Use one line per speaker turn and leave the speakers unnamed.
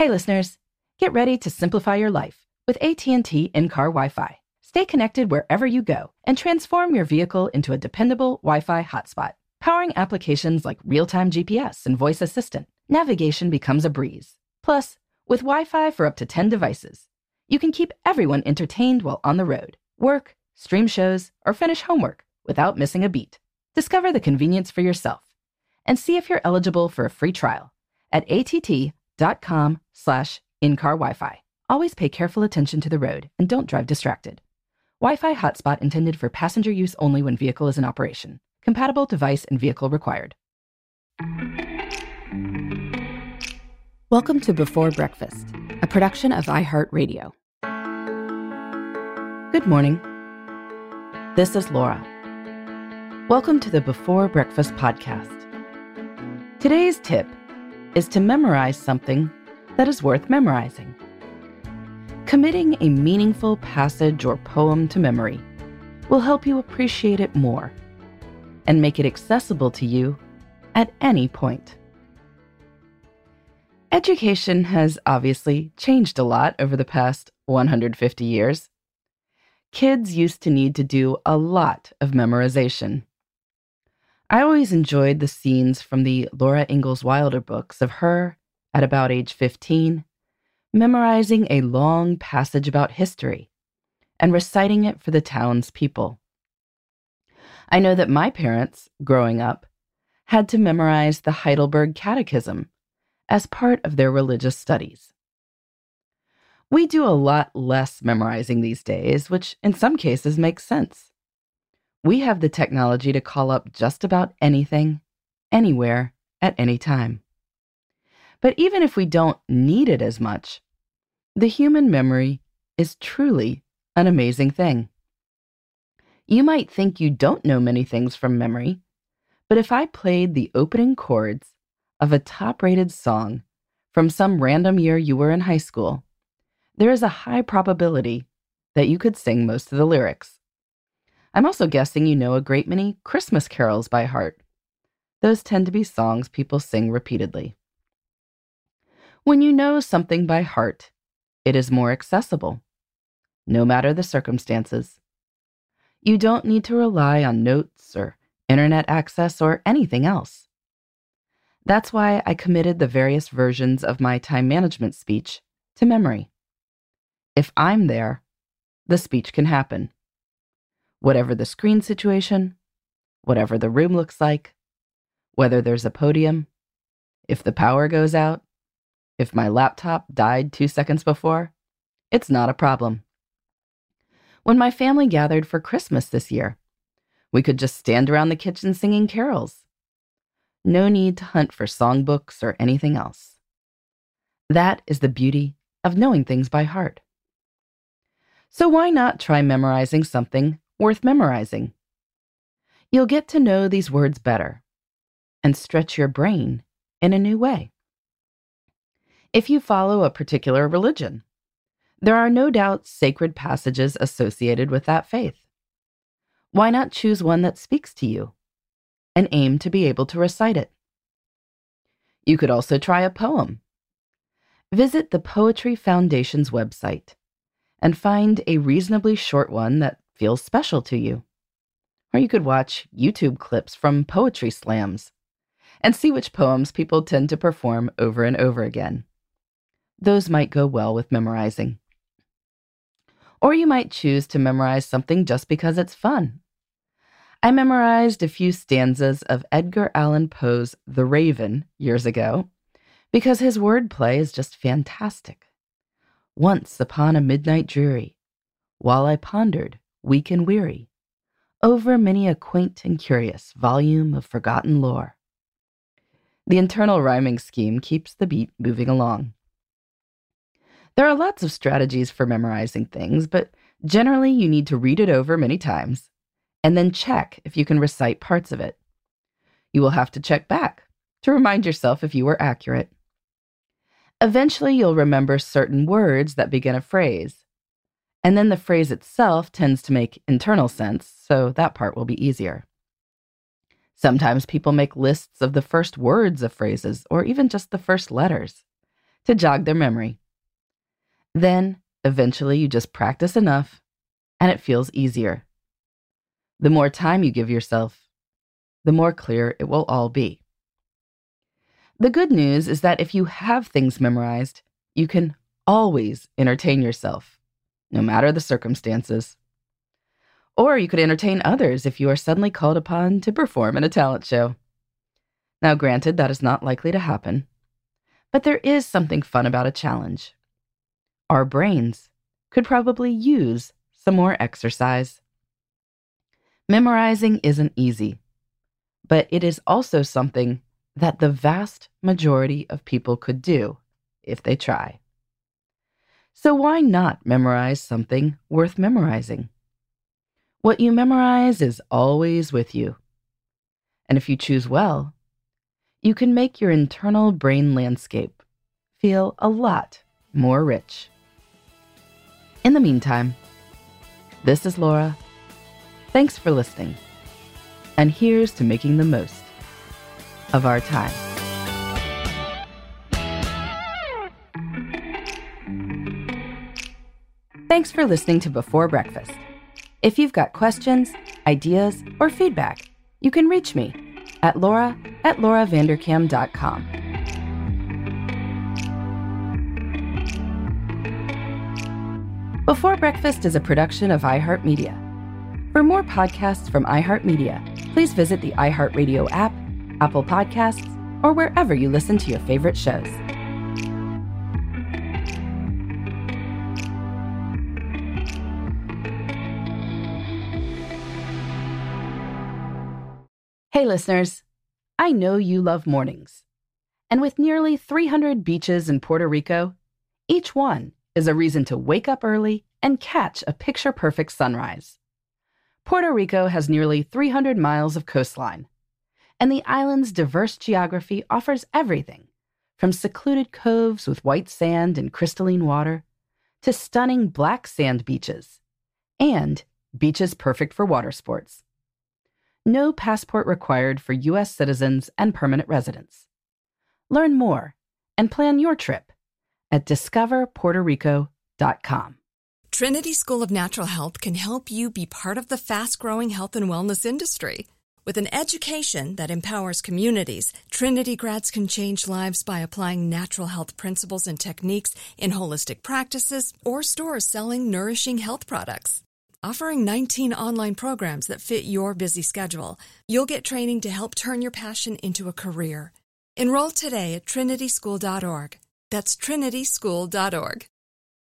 Hey listeners, get ready to simplify your life with AT&T in-car Wi-Fi. Stay connected wherever you go and transform your vehicle into a dependable Wi-Fi hotspot. Powering applications like real-time GPS and voice assistant, navigation becomes a breeze. Plus, with Wi-Fi for up to 10 devices, you can keep everyone entertained while on the road, work, stream shows, or finish homework without missing a beat. Discover the convenience for yourself and see if you're eligible for a free trial at att.com/in-car Wi-Fi. Always pay careful attention to the road and don't drive distracted. Wi-Fi hotspot intended for passenger use only when vehicle is in operation. Compatible device and vehicle required. Welcome to Before Breakfast, a production of iHeartRadio. Good morning. This is Laura. Welcome to the Before Breakfast podcast. Today's tip is to memorize something that is worth memorizing. Committing a meaningful passage or poem to memory will help you appreciate it more and make it accessible to you at any point. Education has obviously changed a lot over the past 150 years. Kids used to need to do a lot of memorization. I always enjoyed the scenes from the Laura Ingalls Wilder books of her, at about age 15, memorizing a long passage about history and reciting it for the townspeople. I know that my parents, growing up, had to memorize the Heidelberg Catechism as part of their religious studies. We do a lot less memorizing these days, which in some cases makes sense. We have the technology to call up just about anything, anywhere, at any time. But even if we don't need it as much, the human memory is truly an amazing thing. You might think you don't know many things from memory, but if I played the opening chords of a top-rated song from some random year you were in high school, there is a high probability that you could sing most of the lyrics. I'm also guessing you know a great many Christmas carols by heart. Those tend to be songs people sing repeatedly. When you know something by heart, it is more accessible, no matter the circumstances. You don't need to rely on notes or internet access or anything else. That's why I committed the various versions of my time management speech to memory. If I'm there, the speech can happen. Whatever the screen situation, whatever the room looks like, whether there's a podium, if the power goes out, if my laptop died 2 seconds before, it's not a problem. When my family gathered for Christmas this year, we could just stand around the kitchen singing carols. No need to hunt for songbooks or anything else. That is the beauty of knowing things by heart. So why not try memorizing something worth memorizing? You'll get to know these words better and stretch your brain in a new way. If you follow a particular religion, there are no doubt sacred passages associated with that faith. Why not choose one that speaks to you and aim to be able to recite it? You could also try a poem. Visit the Poetry Foundation's website and find a reasonably short one that feels special to you. Or you could watch YouTube clips from poetry slams and see which poems people tend to perform over and over again. Those might go well with memorizing. Or you might choose to memorize something just because it's fun. I memorized a few stanzas of Edgar Allan Poe's The Raven years ago because his wordplay is just fantastic. Once upon a midnight dreary, while I pondered, weak and weary, over many a quaint and curious volume of forgotten lore. The internal rhyming scheme keeps the beat moving along. There are lots of strategies for memorizing things, but generally you need to read it over many times and then check if you can recite parts of it. You will have to check back to remind yourself if you were accurate. Eventually, you'll remember certain words that begin a phrase, and then the phrase itself tends to make internal sense, so that part will be easier. Sometimes people make lists of the first words of phrases, or even just the first letters, to jog their memory. Then, eventually, you just practice enough, and it feels easier. The more time you give yourself, the more clear it will all be. The good news is that if you have things memorized, you can always entertain yourself, no matter the circumstances. Or you could entertain others if you are suddenly called upon to perform in a talent show. Now, granted, that is not likely to happen, but there is something fun about a challenge. Our brains could probably use some more exercise. Memorizing isn't easy, but it is also something that the vast majority of people could do if they try. So why not memorize something worth memorizing? What you memorize is always with you. And if you choose well, you can make your internal brain landscape feel a lot more rich. In the meantime, this is Laura. Thanks for listening. And here's to making the most of our time. Thanks for listening to Before Breakfast. If you've got questions, ideas, or feedback, you can reach me at laura@lauravanderkam.com. Before Breakfast is a production of iHeartMedia. For more podcasts from iHeartMedia, please visit the iHeartRadio app, Apple Podcasts, or wherever you listen to your favorite shows. Hey listeners, I know you love mornings. And with nearly 300 beaches in Puerto Rico, each one is a reason to wake up early and catch a picture-perfect sunrise. Puerto Rico has nearly 300 miles of coastline, and the island's diverse geography offers everything from secluded coves with white sand and crystalline water to stunning black sand beaches and beaches perfect for water sports. No passport required for U.S. citizens and permanent residents. Learn more and plan your trip at discoverpuertorico.com.
Trinity School of Natural Health can help you be part of the fast-growing health and wellness industry. With an education that empowers communities, Trinity grads can change lives by applying natural health principles and techniques in holistic practices or stores selling nourishing health products. Offering 19 online programs that fit your busy schedule, you'll get training to help turn your passion into a career. Enroll today at trinityschool.org. That's trinityschool.org.